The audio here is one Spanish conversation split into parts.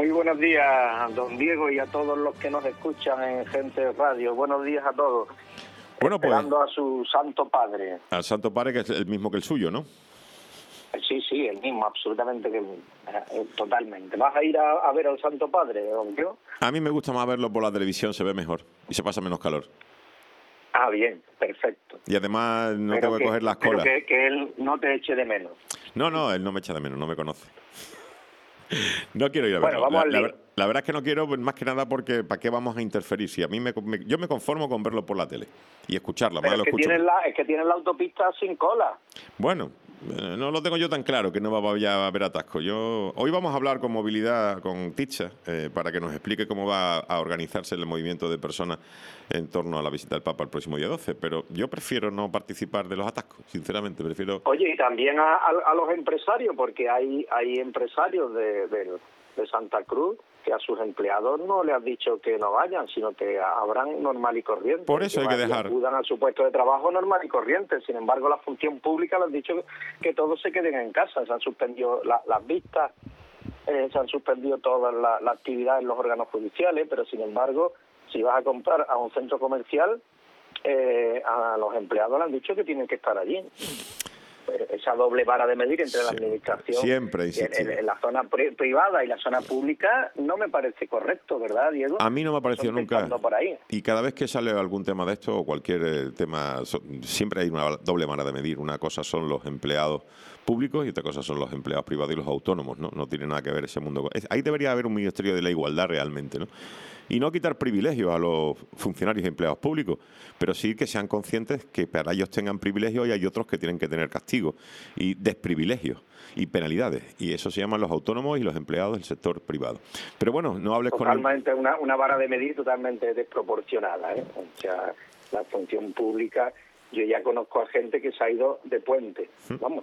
Muy buenos días, don Diego, y a todos los que nos escuchan en Gente Radio. Buenos días a todos. Bueno, pues, esperando a su Santo Padre. Al Santo Padre, que es el mismo que el suyo, ¿no? Sí, el mismo, absolutamente, totalmente. ¿Vas a ir a ver al Santo Padre, don Diego? A mí me gusta más verlo por la televisión, se ve mejor y se pasa menos calor. Ah, bien, perfecto. Y además no tengo que coger las colas. Pero que él no te eche de menos. No, él no me echa de menos, no me conoce. No quiero ir a verlo. Bueno, vamos al lío. La verdad es que no quiero, pues, más que nada porque ¿para qué vamos a interferir? Si a mí yo me conformo con verlo por la tele y escucharlo. Pero lo es que tienen la autopista sin cola. Bueno, no lo tengo yo tan claro que no va a haber atasco. Hoy vamos a hablar con movilidad, con Ticha, para que nos explique cómo va a organizarse el movimiento de personas en torno a la visita del Papa el próximo día 12. Pero yo prefiero no participar de los atascos, sinceramente. Oye, y también a los empresarios, porque hay empresarios de Santa Cruz que a sus empleados no le han dicho que no vayan, sino que habrán normal y corriente. Por eso hay que dejar. Acudan a su puesto de trabajo normal y corriente. Sin embargo, la función pública le han dicho que todos se queden en casa. Se han suspendido las vistas, se han suspendido todas las actividades en los órganos judiciales, pero sin embargo, si vas a comprar a un centro comercial, a los empleados le han dicho que tienen que estar allí. Esa doble vara de medir entre la administración en la zona privada y la zona pública no me parece correcto, ¿verdad, Diego? A mí no me ha parecido nunca. Por ahí. Y cada vez que sale algún tema de esto o cualquier tema, siempre hay una doble vara de medir. Una cosa son los empleados públicos y otra cosa son los empleados privados y los autónomos, ¿no? No tiene nada que ver ese mundo. Ahí debería haber un ministerio de la igualdad realmente, ¿no? Y no quitar privilegios a los funcionarios y empleados públicos, pero sí que sean conscientes que para ellos tengan privilegios y hay otros que tienen que tener castigos y desprivilegios y penalidades. Y eso se llaman los autónomos y los empleados del sector privado. Pero bueno, no hables totalmente con una vara de medir totalmente desproporcionada, ¿eh? O sea, la función pública, yo ya conozco a gente que se ha ido de puente, vamos,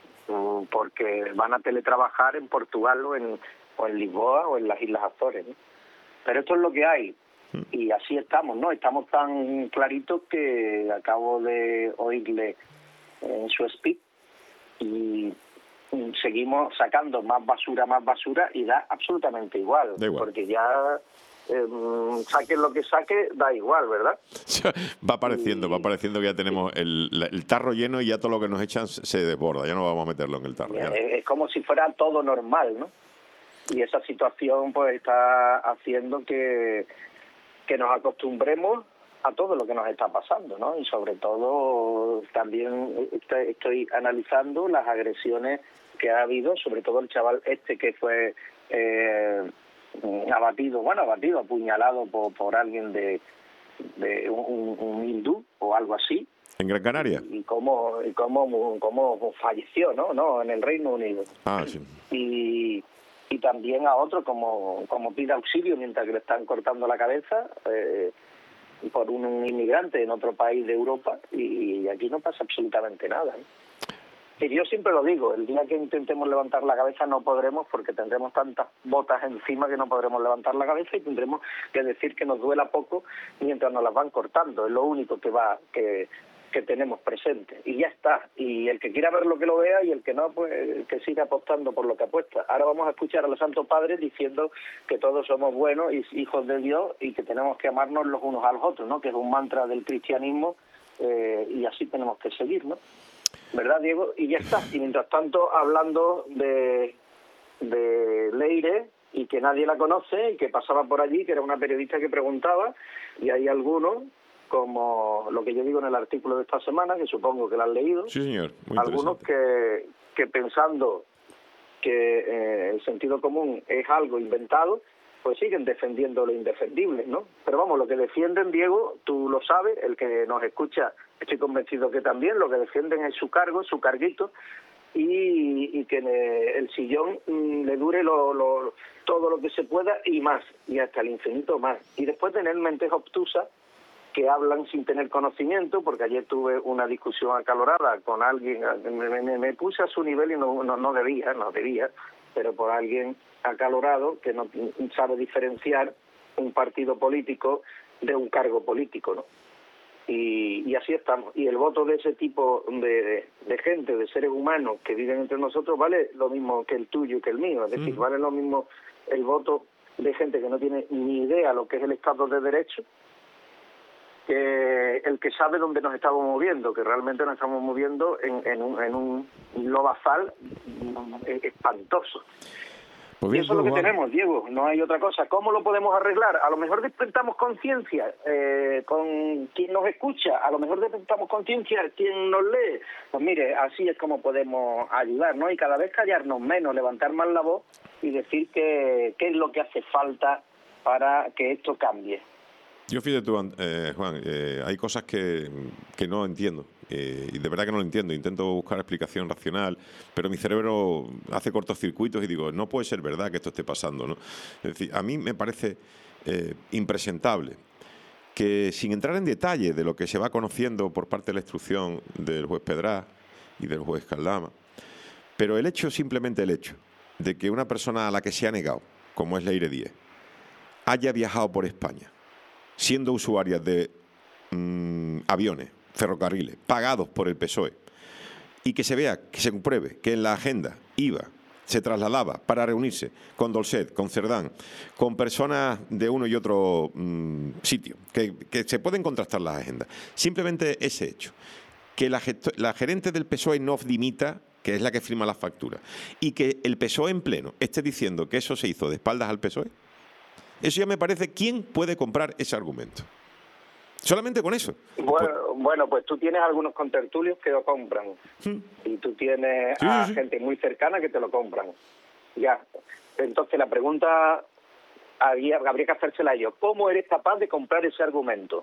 porque van a teletrabajar en Portugal o en Lisboa o en las Islas Azores, ¿no? Pero esto es lo que hay, y así estamos, ¿no? Estamos tan claritos que acabo de oírle en su speech y seguimos sacando más basura y da absolutamente igual. Porque ya saquen lo que saque, da igual, ¿verdad? Va apareciendo que ya tenemos el tarro lleno y ya todo lo que nos echan se desborda, ya no vamos a meterlo en el tarro. Es como si fuera todo normal, ¿no? Y esa situación pues está haciendo que nos acostumbremos a todo lo que nos está pasando, ¿no? Y sobre todo también estoy analizando las agresiones que ha habido, sobre todo el chaval que fue apuñalado por alguien de un hindú o algo así. ¿En Gran Canaria? Y cómo falleció, ¿no? En el Reino Unido. Ah, sí. Y también a otro como pide auxilio mientras que le están cortando la cabeza por un inmigrante en otro país de Europa, y aquí no pasa absolutamente nada, ¿eh? Y yo siempre lo digo, el día que intentemos levantar la cabeza no podremos, porque tendremos tantas botas encima que no podremos levantar la cabeza y tendremos que decir que nos duela poco mientras nos las van cortando. Es lo único que tenemos presente, y ya está. Y el que quiera verlo, que lo vea, y el que no, pues que siga apostando por lo que apuesta. Ahora vamos a escuchar a los santos padres diciendo que todos somos buenos y hijos de Dios y que tenemos que amarnos los unos a los otros, ¿no? Que es un mantra del cristianismo, y así tenemos que seguir, ¿no? ¿Verdad, Diego? Y ya está. Y mientras tanto, hablando de Leire, y que nadie la conoce, y que pasaba por allí, que era una periodista que preguntaba, y hay algunos, como lo que yo digo en el artículo de esta semana, que supongo que lo han leído. Sí, señor. Muy algunos que pensando que el sentido común es algo inventado, pues siguen defendiendo lo indefendible, ¿no? Pero vamos, lo que defienden, Diego, tú lo sabes, el que nos escucha, estoy convencido que también, lo que defienden es su cargo, su carguito, y que el sillón le dure todo lo que se pueda y más, y hasta el infinito más. Y después tener mentes obtusas que hablan sin tener conocimiento, porque ayer tuve una discusión acalorada con alguien, me puse a su nivel y no debía, pero por alguien acalorado que no sabe diferenciar un partido político de un cargo político, ¿no? Y así estamos. Y el voto de ese tipo de gente, de seres humanos que viven entre nosotros, vale lo mismo que el tuyo y que el mío. Es decir, vale lo mismo el voto de gente que no tiene ni idea lo que es el Estado de Derecho, que el que sabe dónde nos estamos moviendo, que realmente nos estamos moviendo en un lodazal espantoso. Pues Y bien, eso es lo que Juan, tenemos, Diego, no hay otra cosa. ¿Cómo lo podemos arreglar? A lo mejor despertamos conciencia con quien nos escucha, a lo mejor despertamos conciencia quien nos lee. Pues mire, así es como podemos ayudar, ¿no? Y cada vez callarnos menos, levantar más la voz y decir qué es lo que hace falta para que esto cambie. yo fíjate tú, Juan, hay cosas que no entiendo, y de verdad que no lo entiendo. Intento buscar explicación racional, pero mi cerebro hace cortocircuitos y digo, no puede ser verdad que esto esté pasando, ¿no? Es decir, a mí me parece impresentable que, sin entrar en detalle de lo que se va conociendo por parte de la instrucción del juez Pedrás y del juez Caldama, pero simplemente el hecho de que una persona a la que se ha negado, como es Leire Díez, haya viajado por España, siendo usuarias de aviones, ferrocarriles, pagados por el PSOE, y que se vea, que se compruebe que en la agenda se trasladaba para reunirse con Dolcet, con Cerdán, con personas de uno y otro sitio, que se pueden contrastar las agendas. Simplemente ese hecho, que la gerente del PSOE no dimita, que es la que firma las facturas, y que el PSOE en pleno esté diciendo que eso se hizo de espaldas al PSOE, eso ya me parece, ¿quién puede comprar ese argumento? Solamente con eso. Bueno, pues tú tienes algunos contertulios que lo compran. Y tú tienes Sí. gente muy cercana que te lo compran. Ya. Entonces la pregunta habría que hacérsela a ellos. ¿Cómo eres capaz de comprar ese argumento?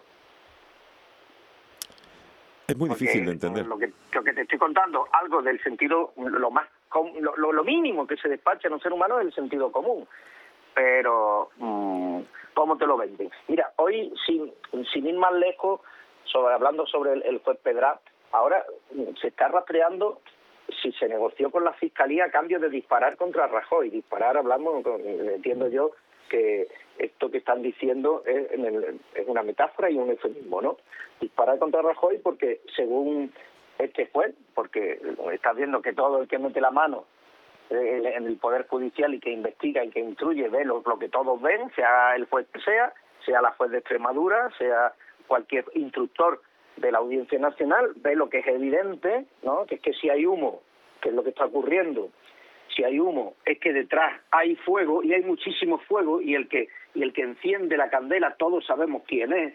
Es muy difícil de Porque entender. Lo que te estoy contando, algo del sentido, lo mínimo que se despacha en un ser humano es el sentido común. Pero ¿cómo te lo venden? Mira, hoy, sin ir más lejos, hablando sobre el juez Pedrás, ahora se está rastreando si se negoció con la Fiscalía a cambio de disparar contra Rajoy. Disparar, entiendo yo que esto que están diciendo es una metáfora y un eufemismo, ¿no? Disparar contra Rajoy porque, según este juez, porque estás viendo que todo el que mete la mano en el Poder Judicial y que investiga y que instruye ve lo que todos ven, sea el juez que sea la juez de Extremadura, sea cualquier instructor de la Audiencia Nacional, ve lo que es evidente, ¿no? Que es que si hay humo, que es lo que está ocurriendo, si hay humo es que detrás hay fuego, y hay muchísimo fuego, y el que enciende la candela todos sabemos quién es.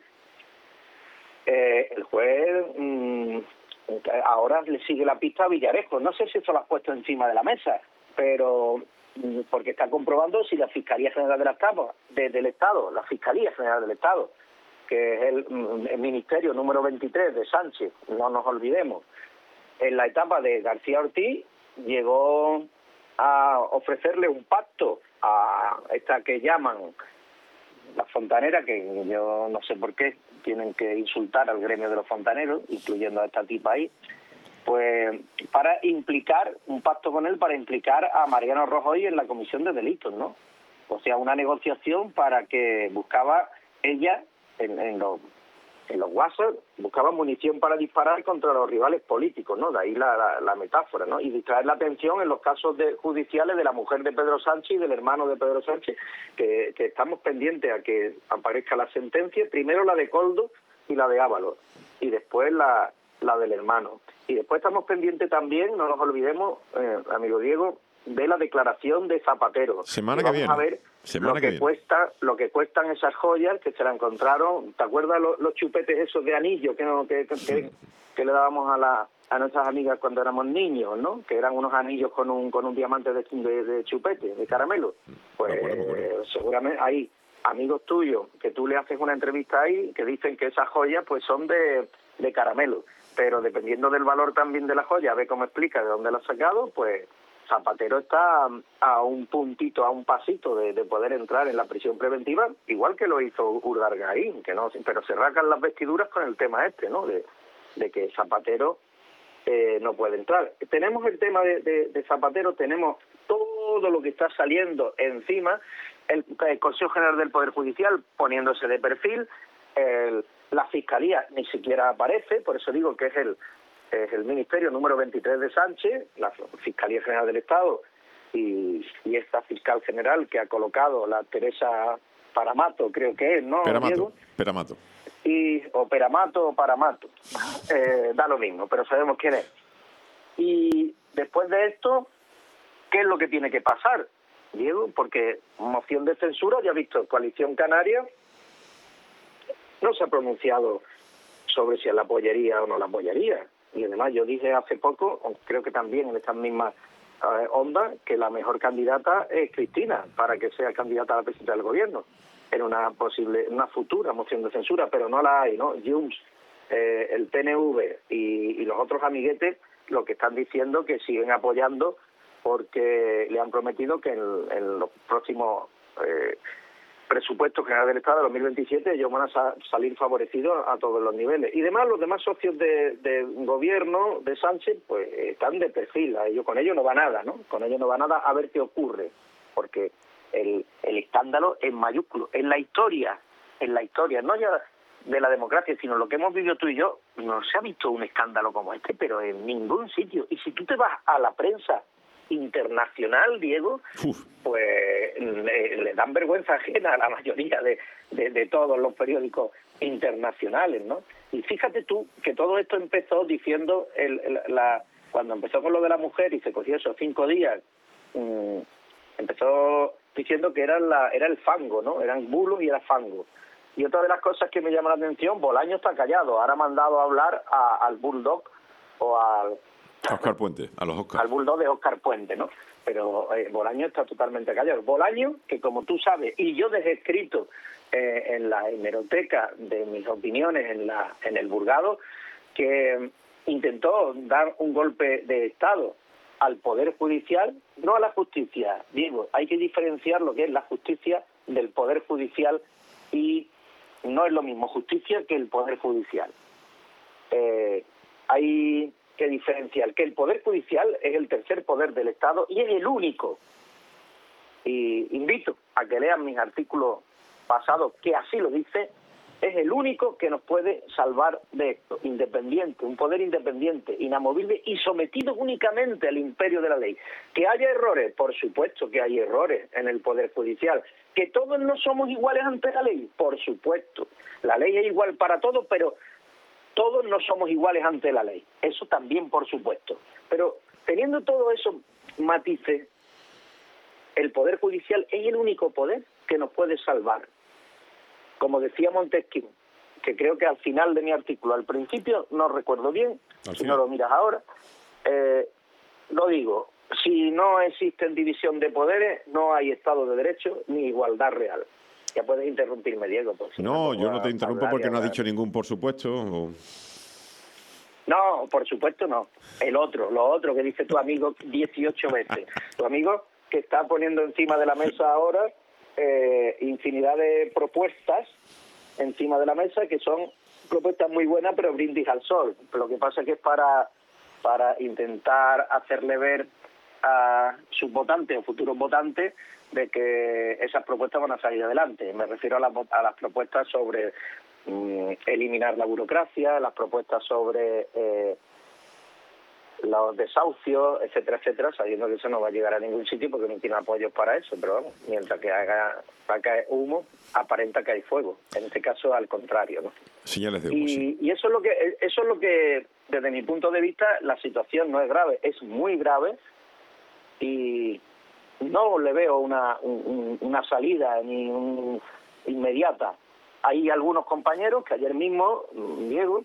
El juez ahora le sigue la pista a Villarejo. No sé si eso lo has puesto encima de la mesa, pero porque está comprobando si la Fiscalía General del Estado, la Fiscalía General del Estado, que es el ministerio número 23 de Sánchez, no nos olvidemos, en la etapa de García Ortiz llegó a ofrecerle un pacto a esta que llaman la fontanera, que yo no sé por qué tienen que insultar al gremio de los fontaneros, incluyendo a esta tipa ahí, pues para implicar, un pacto con él para implicar a Mariano Rajoy en la comisión de delitos, ¿no? O sea, una negociación para que buscaba ella en los WhatsApp, buscaba munición para disparar contra los rivales políticos, ¿no? De ahí la metáfora, ¿no? Y distraer la atención en los casos judiciales de la mujer de Pedro Sánchez y del hermano de Pedro Sánchez, que estamos pendientes a que aparezca la sentencia, primero la de Koldo y la de Ábalos, y después la del hermano. Y después estamos pendientes también, no nos olvidemos, amigo Diego, de la declaración de Zapatero. Semana que viene. Vamos a ver lo que cuestan esas joyas que se la encontraron. ¿Te acuerdas los chupetes esos de anillo que le dábamos a nuestras amigas cuando éramos niños, ¿no? Que eran unos anillos con un diamante de chupete, de caramelo. Pues seguramente hay amigos tuyos que tú le haces una entrevista ahí que dicen que esas joyas pues son de caramelo. Pero dependiendo del valor también de la joya, ve cómo explica de dónde la ha sacado, pues Zapatero está a un puntito, a un pasito de poder entrar en la prisión preventiva, igual que lo hizo Urdargaín, que no, pero se rasgan las vestiduras con el tema ¿no? De que Zapatero no puede entrar. Tenemos el tema de Zapatero, tenemos todo lo que está saliendo encima, el Consejo General del Poder Judicial poniéndose de perfil, la Fiscalía ni siquiera aparece, por eso digo que es el ministerio número 23 de Sánchez, la Fiscalía General del Estado, y esta fiscal general que ha colocado la Teresa Paramato, creo que es, ¿no, Diego? Peramato. O Peramato o Paramato, da lo mismo, pero sabemos quién es. Y después de esto, ¿qué es lo que tiene que pasar, Diego? Porque moción de censura, ya has visto, Coalición Canaria no se ha pronunciado sobre si la apoyaría o no la apoyaría. Y además yo dije hace poco, creo que también en estas mismas ondas, que la mejor candidata es Cristina, para que sea candidata a la presidencia del gobierno, en una futura moción de censura, pero no la hay, ¿no? Junts, el PNV y los otros amiguetes lo que están diciendo que siguen apoyando porque le han prometido que en los próximos presupuestos generales del Estado de 2027 ellos van a salir favorecidos a todos los niveles. Y además los demás socios de gobierno de Sánchez pues están de perfil, con ellos no va nada, ¿no? Con ellos no va nada, a ver qué ocurre, porque el escándalo es mayúsculo. En la historia, no ya de la democracia, sino lo que hemos vivido tú y yo, no se ha visto un escándalo como este, pero en ningún sitio. Y si tú te vas a la prensa internacional, Diego, pues le dan vergüenza ajena a la mayoría de todos los periódicos internacionales, ¿no? Y fíjate tú que todo esto empezó diciendo, cuando empezó con lo de la mujer y se cogió esos 5 días, empezó diciendo que era el fango, ¿no? Eran bulos y era fango. Y otra de las cosas que me llama la atención, Bolaño está callado, ahora ha mandado a hablar al Bulldog o al Óscar Puente, a los Óscar. Al Bulldog de Óscar Puente, ¿no? Pero Bolaño está totalmente callado. Bolaño, que como tú sabes, y yo dejé escrito en la hemeroteca de mis opiniones en el Burgado, que intentó dar un golpe de Estado al Poder Judicial, no a la justicia. Digo, hay que diferenciar lo que es la justicia del Poder Judicial y no es lo mismo justicia que el Poder Judicial. Hay que diferenciar que el Poder Judicial es el tercer poder del Estado y es el único. Y invito a que lean mis artículos pasados, que así lo dice, es el único que nos puede salvar de esto. Independiente, un poder independiente, inamovible y sometido únicamente al imperio de la ley. ¿Que haya errores? Por supuesto que hay errores en el Poder Judicial. ¿Que todos no somos iguales ante la ley? Por supuesto. La ley es igual para todos, pero todos no somos iguales ante la ley. Eso también, por supuesto. Pero teniendo todo eso matices, el Poder Judicial es el único poder que nos puede salvar. Como decía Montesquieu, que creo que al final de mi artículo, al principio, no recuerdo bien, si no lo miras ahora, lo digo, si no existe división de poderes, no hay Estado de Derecho ni igualdad real. Ya puedes interrumpirme, Diego. No, yo no te interrumpo porque no has dicho ningún por supuesto. No, por supuesto no. Lo otro que dice tu amigo 18 veces. Tu amigo que está poniendo encima de la mesa ahora infinidad de propuestas encima de la mesa que son propuestas muy buenas, pero brindis al sol. Lo que pasa es que es para intentar hacerle ver a sus votantes o futuros votantes de que esas propuestas van a salir adelante. Me refiero a las propuestas sobre eliminar la burocracia, las propuestas sobre los desahucios, etcétera, etcétera, sabiendo que eso no va a llegar a ningún sitio porque no tiene apoyos para eso, pero vamos, mientras que cae humo, aparenta que hay fuego. En este caso, al contrario, ¿no? Señales de humo, sí. Y eso es lo que, desde mi punto de vista, la situación no es grave, es muy grave y no le veo una salida ni inmediata. Hay algunos compañeros que ayer mismo, Diego,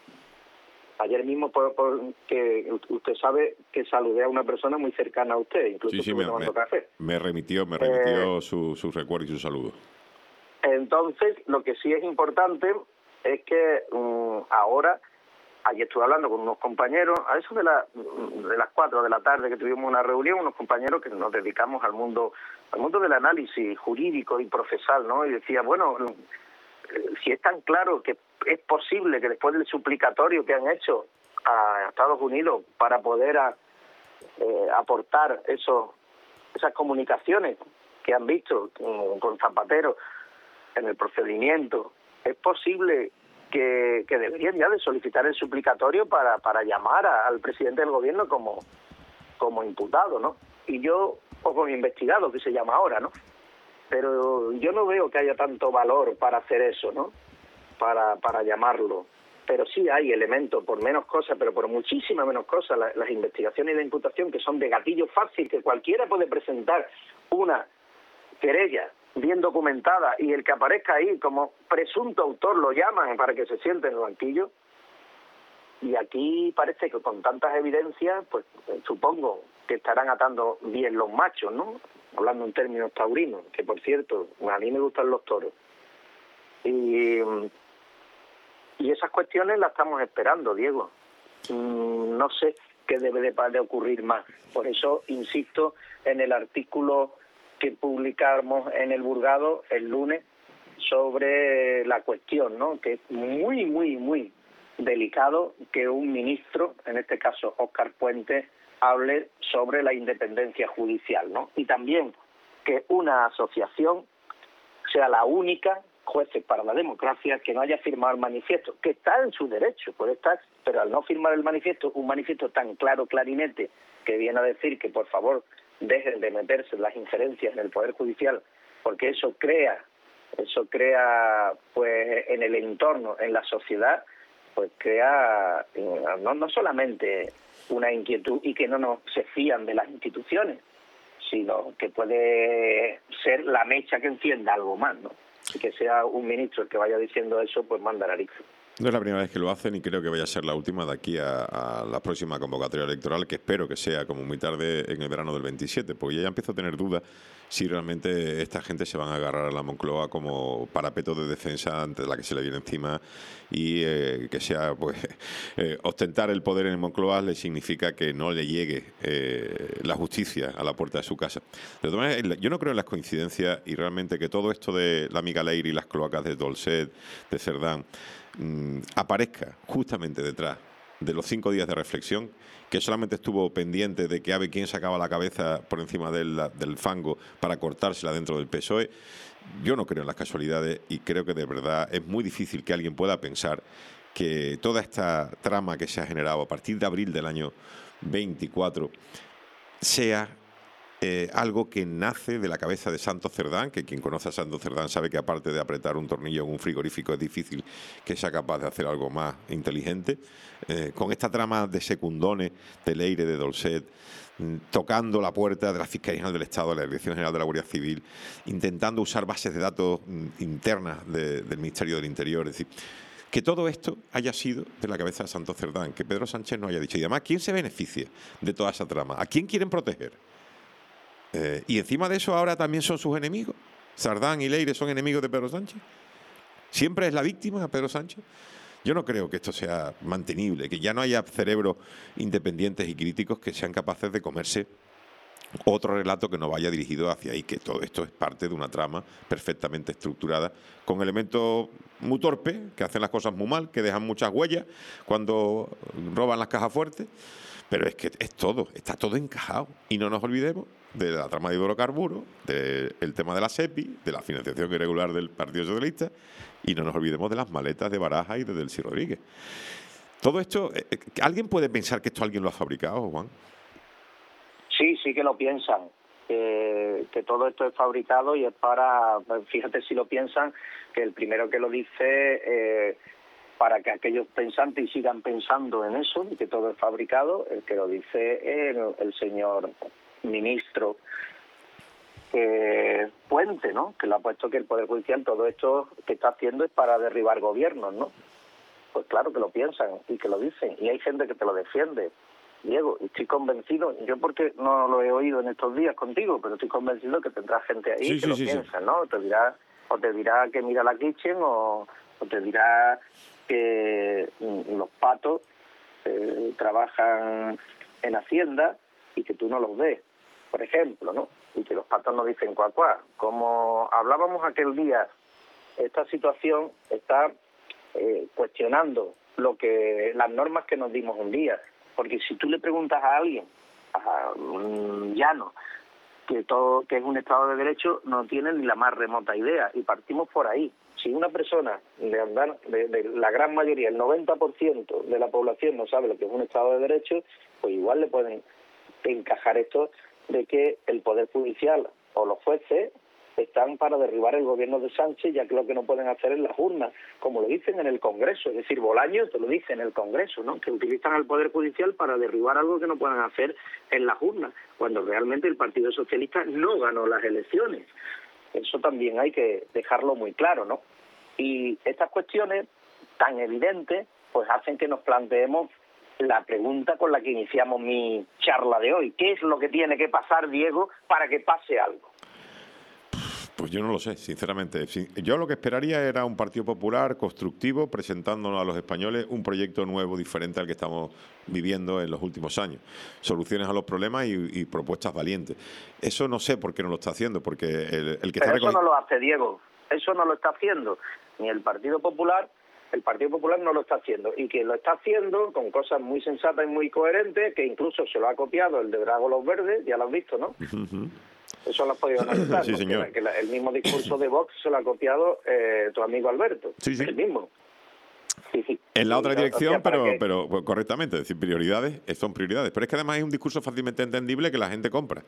que usted sabe que saludé a una persona muy cercana a usted, incluso sí, tomando café. Me remitió su recuerdo y su saludo. Entonces, lo que sí es importante es que ahora, ayer estuve hablando con unos compañeros, a eso de las 4 de la tarde que tuvimos una reunión, unos compañeros que nos dedicamos al mundo del análisis jurídico y procesal, ¿no? Y decía, bueno, si es tan claro que es posible que después del suplicatorio que han hecho a Estados Unidos para poder aportar esas comunicaciones que han visto con Zapatero en el procedimiento, es posible que deberían ya de solicitar el suplicatorio para llamar al presidente del gobierno como imputado, ¿no? Y yo pocos investigados, que se llama ahora, ¿no? Pero yo no veo que haya tanto valor para hacer eso, ¿no? Para llamarlo. Pero sí hay elementos, por menos cosas, pero por muchísimas menos cosas, las investigaciones y la imputación, que son de gatillo fácil, que cualquiera puede presentar una querella bien documentada y el que aparezca ahí como presunto autor lo llaman para que se siente en el banquillo. Y aquí parece que con tantas evidencias, pues supongo que estarán atando bien los machos, ¿no? Hablando en términos taurinos, que por cierto, a mí me gustan los toros. Y esas cuestiones las estamos esperando, Diego. No sé qué debe de ocurrir más. Por eso insisto en el artículo que publicamos en El Burgado el lunes sobre la cuestión, ¿no? Que es muy, muy, muy delicado que un ministro, en este caso Óscar Puente, hable sobre la independencia judicial, ¿no? Y también que una asociación sea la única, Jueces para la Democracia, que no haya firmado el manifiesto, que está en su derecho, puede estar, pero al no firmar el manifiesto, un manifiesto tan claro, clarinete, que viene a decir que por favor dejen de meterse en las injerencias en el Poder Judicial, porque eso crea pues en el entorno, en la sociedad, pues crea no solamente una inquietud y que no se fían de las instituciones, sino que puede ser la mecha que encienda algo más, ¿no? Y que sea un ministro el que vaya diciendo eso, pues manda nariz. No es la primera vez que lo hacen y creo que vaya a ser la última de aquí a la próxima convocatoria electoral, que espero que sea como muy tarde en el verano del 27, porque ya empiezo a tener dudas si realmente esta gente se van a agarrar a la Moncloa como parapeto de defensa ante la que se le viene encima y que sea, pues, ostentar el poder en Moncloa le significa que no le llegue la justicia a la puerta de su casa. De todas maneras, yo no creo en las coincidencias y realmente que todo esto de la Amiga Leire y las cloacas de Dolcet, de Cerdán, aparezca justamente detrás de los 5 días de reflexión, que solamente estuvo pendiente de que a ver quién sacaba la cabeza por encima del fango para cortársela dentro del PSOE. Yo no creo en las casualidades y creo que de verdad es muy difícil que alguien pueda pensar que toda esta trama que se ha generado a partir de abril del año 24 sea algo que nace de la cabeza de Santos Cerdán, que quien conoce a Santos Cerdán sabe que aparte de apretar un tornillo en un frigorífico es difícil que sea capaz de hacer algo más inteligente, con esta trama de secundones, de Leire, de Dolcet, tocando la puerta de la Fiscalía General del Estado, de la Dirección General de la Guardia Civil, intentando usar bases de datos internas del Ministerio del Interior, es decir, que todo esto haya sido de la cabeza de Santos Cerdán, que Pedro Sánchez no haya dicho. Y además, ¿quién se beneficia de toda esa trama? ¿A quién quieren proteger? Y encima de eso ahora también son sus enemigos. Cerdán y Leire son enemigos de Pedro Sánchez. ¿Siempre es la víctima Pedro Sánchez? Yo no creo que esto sea mantenible, que ya no haya cerebros independientes y críticos que sean capaces de comerse otro relato que no vaya dirigido hacia ahí, que todo esto es parte de una trama perfectamente estructurada, con elementos muy torpes, que hacen las cosas muy mal, que dejan muchas huellas cuando roban las cajas fuertes, pero es que está todo encajado. Y no nos olvidemos de la trama de hidrocarburos, del tema de la SEPI, de la financiación irregular del Partido Socialista, y no nos olvidemos de las maletas de Baraja y de Delcy Rodríguez. Todo esto, ¿alguien puede pensar que esto alguien lo ha fabricado, Juan? Sí que lo piensan, que todo esto es fabricado y es para, fíjate si lo piensan, que el primero que lo dice, para que aquellos pensantes y sigan pensando en eso, y que todo es fabricado, el que lo dice el señor ministro Puente, ¿no? Que lo ha puesto que el Poder Judicial, todo esto que está haciendo es para derribar gobiernos, ¿no? Pues claro que lo piensan y que lo dicen, y hay gente que te lo defiende. Diego, estoy convencido, yo porque no lo he oído en estos días contigo, pero estoy convencido que tendrá gente ahí que lo piensa, ¿no? Te dirá que mira la Kitchen o te dirá que los patos trabajan en Hacienda y que tú no los ves, por ejemplo, ¿no? Y que los patos no dicen cuá cuá. Como hablábamos aquel día, esta situación está cuestionando las normas que nos dimos un día. Porque si tú le preguntas a alguien, a un llano, que es un Estado de Derecho, no tiene ni la más remota idea. Y partimos por ahí. Si una persona, de la gran mayoría, el 90% de la población no sabe lo que es un Estado de Derecho, pues igual le pueden encajar esto de que el Poder Judicial o los jueces están para derribar el gobierno de Sánchez, ya que lo que no pueden hacer es las urnas, como lo dicen en el Congreso, es decir, Bolaños te lo dice en el Congreso, ¿no?, que utilizan al Poder Judicial para derribar algo que no pueden hacer en las urnas, cuando realmente el Partido Socialista no ganó las elecciones. Eso también hay que dejarlo muy claro, ¿no? Y estas cuestiones tan evidentes pues hacen que nos planteemos la pregunta con la que iniciamos mi charla de hoy. ¿Qué es lo que tiene que pasar, Diego, para que pase algo? Pues yo no lo sé, sinceramente. Yo lo que esperaría era un Partido Popular constructivo, presentándonos a los españoles un proyecto nuevo, diferente al que estamos viviendo en los últimos años. Soluciones a los problemas y propuestas valientes. Eso no sé por qué no lo está haciendo, porque el que Pero está... eso no lo hace, Diego. Eso no lo está haciendo ni el Partido Popular. El Partido Popular no lo está haciendo. Y quien lo está haciendo con cosas muy sensatas y muy coherentes, que incluso se lo ha copiado el de Drago Los Verdes, ya lo has visto, ¿no? Eso lo has podido analizar, sí, ¿no? señor. Que el mismo discurso de Vox se lo ha copiado tu amigo Alberto. Sí, sí. El mismo. Sí. En la otra dirección, o sea, pero correctamente, es decir, prioridades son prioridades. Pero es que además hay un discurso fácilmente entendible que la gente compra.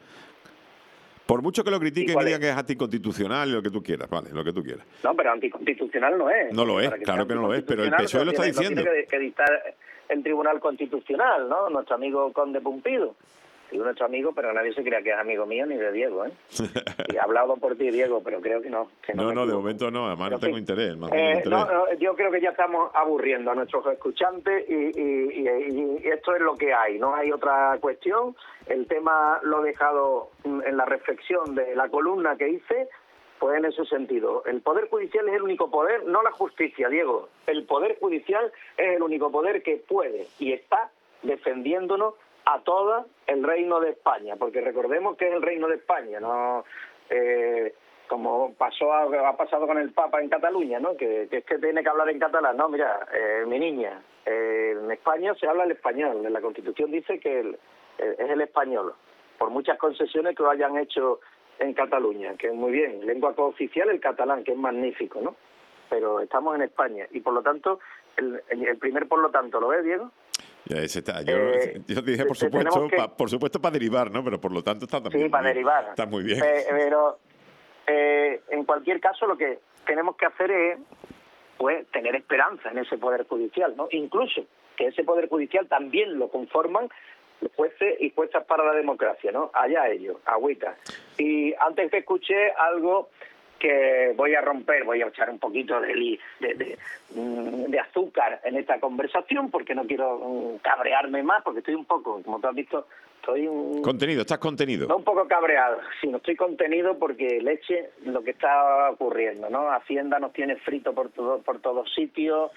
Por mucho que lo critiquen y digan que es anticonstitucional y lo que tú quieras, vale, lo que tú quieras. No, pero anticonstitucional no es. No lo es, claro que no lo es, pero el PSOE lo está diciendo. Tiene que dictar el Tribunal Constitucional, ¿no? Nuestro amigo Conde Pumpido. Digo nuestro amigo, pero nadie se crea que es amigo mío ni de Diego, ¿eh? Y he hablado por ti, Diego, pero creo que no. No, de momento no, además no tengo interés. Yo creo que ya estamos aburriendo a nuestros escuchantes y esto es lo que hay, no hay otra cuestión. El tema lo he dejado en la reflexión de la columna que hice, pues en ese sentido. El Poder Judicial es el único poder, no la justicia, Diego. El Poder Judicial es el único poder que puede y está defendiéndonos a todo el Reino de España, porque recordemos que es el Reino de España, no como ha pasado con el Papa en Cataluña, ¿no? Que es que tiene que hablar en catalán. No, mira, mi niña, en España se habla el español, en la Constitución dice que es el español, por muchas concesiones que lo hayan hecho en Cataluña, que es muy bien, lengua cooficial el catalán, que es magnífico, ¿no? Pero estamos en España y por lo tanto, el primer por lo tanto, ¿lo ves, Diego? Ya ese está. Yo dije, por supuesto, para derivar, ¿no? Pero por lo tanto está también. Sí, para derivar. Está muy bien. Pero en cualquier caso, lo que tenemos que hacer es, pues, tener esperanza en ese Poder Judicial, ¿no? Incluso que ese Poder Judicial también lo conforman jueces y juezas para la democracia, ¿no? Allá ellos, agüita. Y antes que escuché algo que voy a echar un poquito de azúcar en esta conversación, porque no quiero cabrearme más, porque estoy un poco, como tú has visto, estás contenido. No un poco cabreado, sino estoy contenido porque leche lo que está ocurriendo, ¿no? Hacienda nos tiene frito por todos sitios,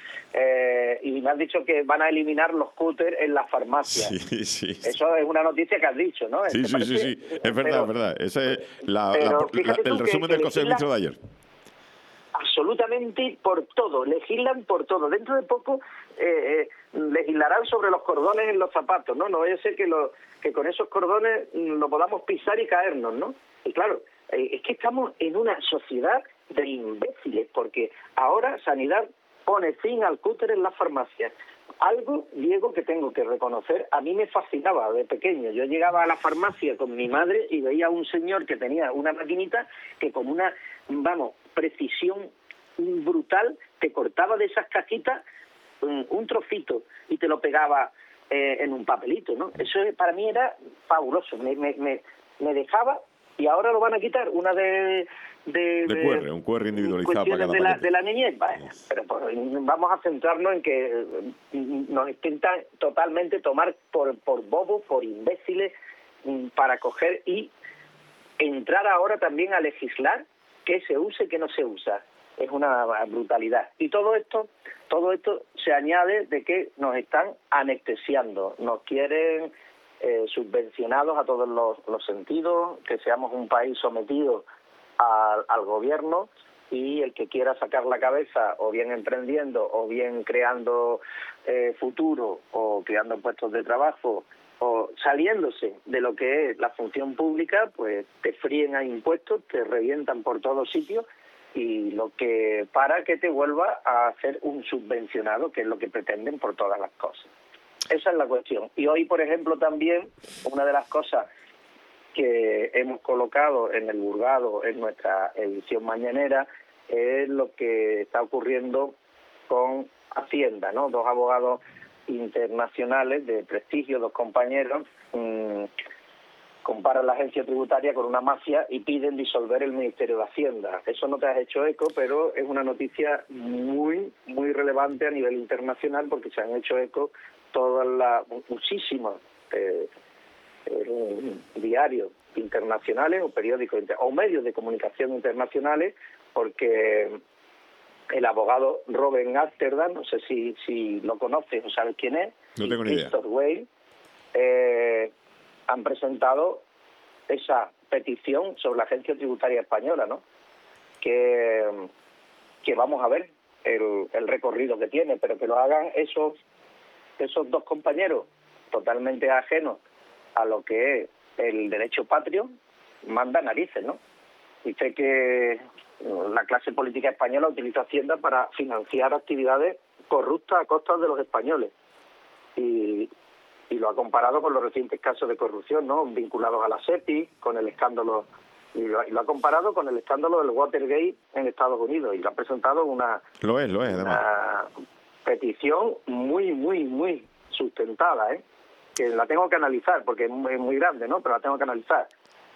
y me has dicho que van a eliminar los cúters en las farmacias. Sí. Eso es una noticia que has dicho, ¿no? Sí. Es verdad. Ese es el resumen del Consejo de Ministros de ayer. Absolutamente por todo, legislan por todo. Dentro de poco legislarán sobre los cordones en los zapatos, ¿no? No vaya a ser que con esos cordones lo podamos pisar y caernos, ¿no? Y claro, es que estamos en una sociedad de imbéciles, porque ahora Sanidad pone fin al cúter en las farmacias. Algo, Diego, que tengo que reconocer, a mí me fascinaba de pequeño. Yo llegaba a la farmacia con mi madre y veía a un señor que tenía una maquinita que con una, precisión brutal, te cortaba de esas cajitas un trocito y te lo pegaba en un papelito, ¿no? Eso para mí era fabuloso. Me dejaba, y ahora lo van a quitar, una de un QR individualizado para cada paquete. De la niñez. Vale. Pero pues, vamos a centrarnos en que nos intentan totalmente tomar por bobos, por imbéciles, para coger y entrar ahora también a legislar qué se use y qué no se usa. Es una brutalidad. Y todo esto se añade de que nos están anestesiando, nos quieren subvencionados a todos los sentidos, que seamos un país sometido al gobierno, y el que quiera sacar la cabeza, o bien emprendiendo, o bien creando futuro, o creando puestos de trabajo, o saliéndose de lo que es la función pública, pues te fríen a impuestos, te revientan por todos sitios, y lo que para que te vuelva a ser un subvencionado, que es lo que pretenden por todas las cosas. Esa es la cuestión. Y hoy, por ejemplo, también una de las cosas que hemos colocado en el Burgado en nuestra edición mañanera es lo que está ocurriendo con Hacienda, ¿no? Dos abogados internacionales de prestigio, dos compañeros, comparan la agencia tributaria con una mafia y piden disolver el Ministerio de Hacienda. Eso no te has hecho eco, pero es una noticia muy, muy relevante a nivel internacional porque se han hecho eco muchísimos diarios internacionales o periódicos o medios de comunicación internacionales, porque el abogado Robert Amsterdam, no sé si lo conoces o sabes quién es, no tengo ni idea. Christoph Weil, han presentado esa petición sobre la agencia tributaria española, ¿no? Que vamos a ver el recorrido que tiene, pero que lo hagan esos dos compañeros totalmente ajenos a lo que es el derecho patrio, manda narices, ¿no? Dice que la clase política española utiliza Hacienda para financiar actividades corruptas a costas de los españoles. Y lo ha comparado con los recientes casos de corrupción, ¿no?, vinculados a la SEPI, con el escándalo, y lo ha comparado con el escándalo del Watergate en Estados Unidos, y lo ha presentado una petición muy, muy, muy sustentada, que la tengo que analizar, porque es muy grande, ¿no?, pero la tengo que analizar.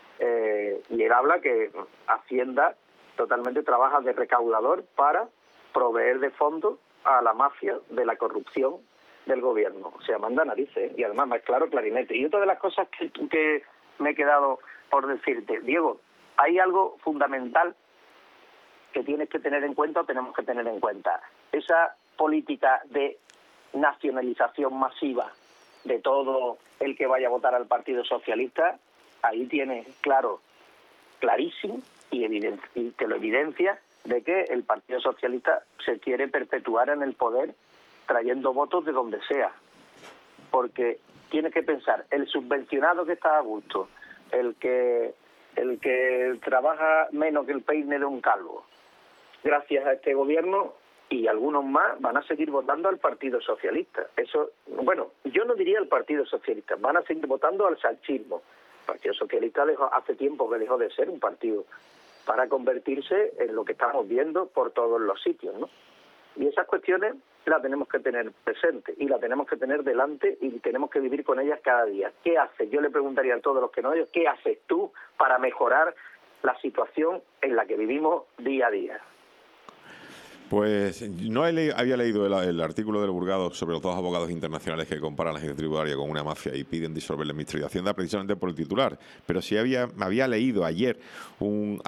Y él habla que Hacienda totalmente trabaja de recaudador para proveer de fondos a la mafia de la corrupción del gobierno. O sea, manda narices, y además más claro clarinete. Y otra de las cosas que me he quedado por decirte, Diego, hay algo fundamental que tienes que tener en cuenta o tenemos que tener en cuenta. Esa política de nacionalización masiva de todo el que vaya a votar al Partido Socialista, ahí tienes clarísimo y te lo evidencia de que el Partido Socialista se quiere perpetuar en el poder trayendo votos de donde sea. Porque tienes que pensar, el subvencionado que está a gusto, el que trabaja menos que el peine de un calvo, gracias a este gobierno y algunos más van a seguir votando al Partido Socialista. Eso, bueno, yo no diría al Partido Socialista, van a seguir votando al sanchismo. El Partido Socialista hace tiempo que dejó de ser un partido para convertirse en lo que estamos viendo por todos los sitios, ¿no? Y esas cuestiones las tenemos que tener presentes y las tenemos que tener delante y tenemos que vivir con ellas cada día. ¿Qué haces? Yo le preguntaría a todos los que no oyen, ¿qué haces tú para mejorar la situación en la que vivimos día a día? Pues no había leído el artículo del Burgado sobre los dos abogados internacionales que comparan la agencia tributaria con una mafia y piden disolver el Ministerio de Hacienda precisamente por el titular, pero sí había leído ayer un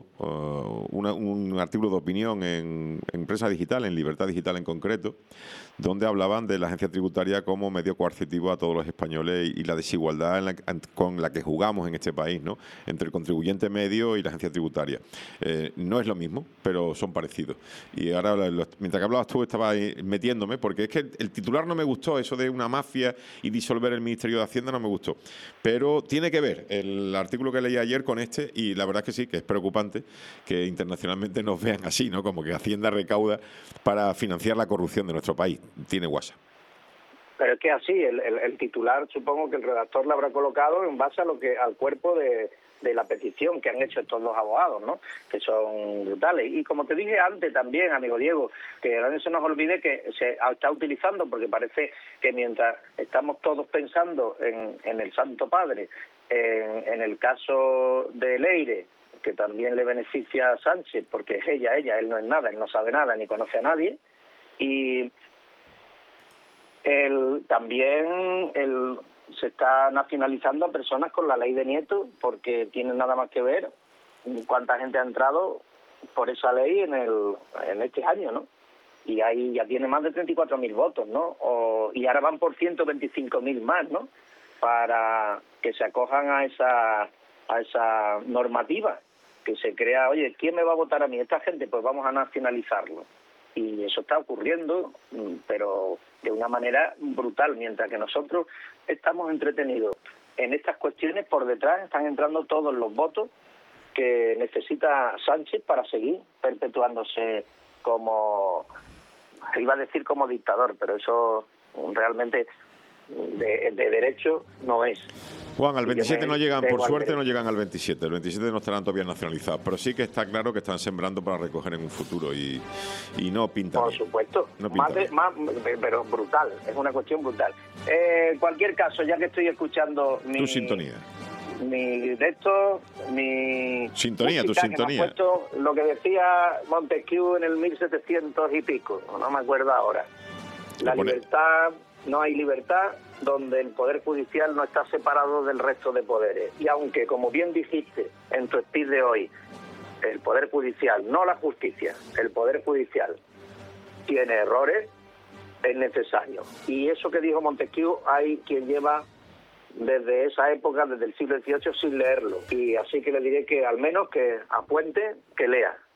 artículo de opinión en Prensa Digital, en Libertad Digital en concreto, donde hablaban de la agencia tributaria como medio coercitivo a todos los españoles y la desigualdad con la que jugamos en este país, ¿no?, entre el contribuyente medio y la agencia tributaria. No es lo mismo, pero son parecidos. Y ahora, mientras que hablabas tú, estaba metiéndome, porque es que el titular no me gustó, eso de una mafia y disolver el Ministerio de Hacienda no me gustó. Pero tiene que ver el artículo que leí ayer con este, y la verdad es que sí, que es preocupante que internacionalmente nos vean así, ¿no?, como que Hacienda recauda para financiar la corrupción de nuestro país. Tiene guasa. Pero es que así, el titular, supongo que el redactor lo habrá colocado en base al cuerpo de la petición que han hecho estos dos abogados, ¿no?, que son brutales. Y como te dije antes también, amigo Diego, que no se nos olvide que se está utilizando, porque parece que mientras estamos todos pensando en el Santo Padre, en el caso de Leire, que también le beneficia a Sánchez, porque es ella, él no es nada, él no sabe nada ni conoce a nadie, y se está nacionalizando a personas con la ley de Nieto, porque tienen nada más que ver cuánta gente ha entrado por esa ley en este año, ¿no? Y ahí ya tiene más de 34.000 votos, ¿no? Y ahora van por 125.000 más, ¿no?, para que se acojan a esa normativa que se crea. Oye, ¿quién me va a votar a mí? Esta gente, pues vamos a nacionalizarlo. Y eso está ocurriendo, pero de una manera brutal. Mientras que nosotros estamos entretenidos en estas cuestiones, por detrás están entrando todos los votos que necesita Sánchez para seguir perpetuándose como, iba a decir como dictador, pero eso realmente de derecho no es. Juan, al Y que 27 no llegan, tengo por al suerte derecho. no llegan al 27. El 27 no estarán todavía nacionalizados, pero sí que está claro que están sembrando para recoger en un futuro y no pinta Por bien. supuesto, No pinta bien. pero brutal, es una cuestión brutal. En cualquier caso, ya que estoy escuchando Tu sintonía. mi de esto, mi Sintonía, tu música, que me sintonía. ha puesto lo que decía Montesquieu en el 1700 y pico, no me acuerdo ahora. La Lo pone- libertad, no hay libertad donde el Poder Judicial no está separado del resto de poderes. Y aunque, como bien dijiste en tu speech de hoy, el Poder Judicial, no la justicia, el Poder Judicial tiene errores, es necesario. Y eso que dijo Montesquieu, hay quien lleva desde esa época, desde el siglo XVIII, sin leerlo. Y así que le diré que al menos que a Puente, que lea.